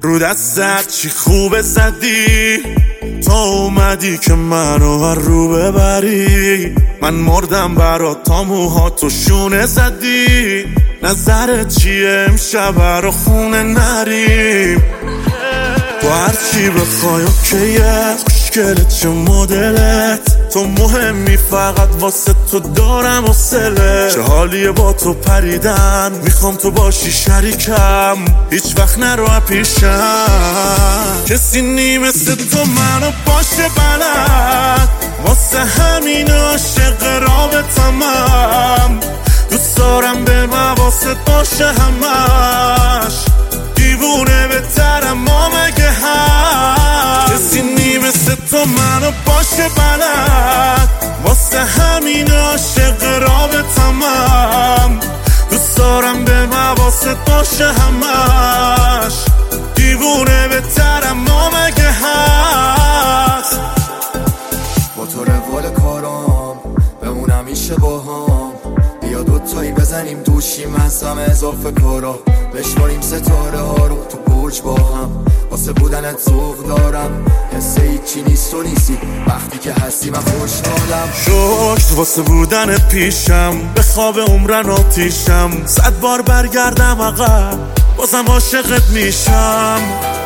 رو دستت چی خوبه زدی تا اومدی که منو هر رو ببری. من مردم برات تا موهاتو شونه زدی. نظرت چیه امشب رو خونه نریم؟ تو هرچی بخوای اوکیه، خوشگله چه مدلت، تو مهمی فقط واسه تو دارم حوصله. چه حالیه با تو پریدن، میخوام تو باشی شریکم، هیچ وقت نرو پیشم. کسی نی مثل تو منو باشه بلد، واسه همین عاشق رابطمم. دوست دارم به مواست باشه همش، دیوونه بهترم ما مگه هست. کسی نی مثل تو منو باشه بلد، واسه همین عاشق رابطمم. دوست دارم به مواست باشه همش، دیوونه بهترم ما مگه هست. با تو روال کارام بمون همیشه با هم، بیا دوتایی بزنیم دوشیم از همه اضافه کارا، بشماریم ستاره ها رو تو برج با هم. واسه بودنت ذوق دارم، حس هیچی نیست و نیستی، وقتی که هستی من خوشحالم. شکر واسه بودنت پیشم، به خواب عمرن آتیشم. 100 بار برگردم عقب بازم عاشقت میشم.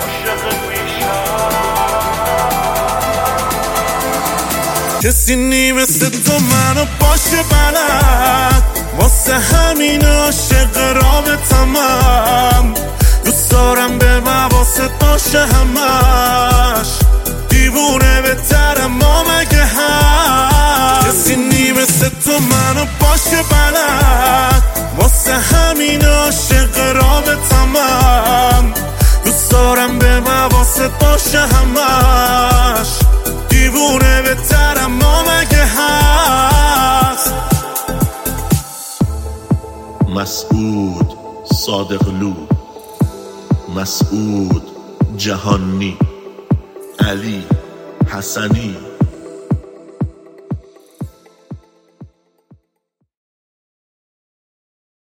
کسی نی مثل تو منو باشه بلد، واسه همین عاشق رابطمم. دوست دارم به مواست باشه همش، دیوونه بهترم ما مگه هست. کسی نی مثل تو منو باشه بلد، واسه همین عاشق رابطمم. دوست دارم به مواست باشه همش، دیوونه بهترم ما مگه هست. مسعود صادقلو، مسعود جهانی، علی حسنی.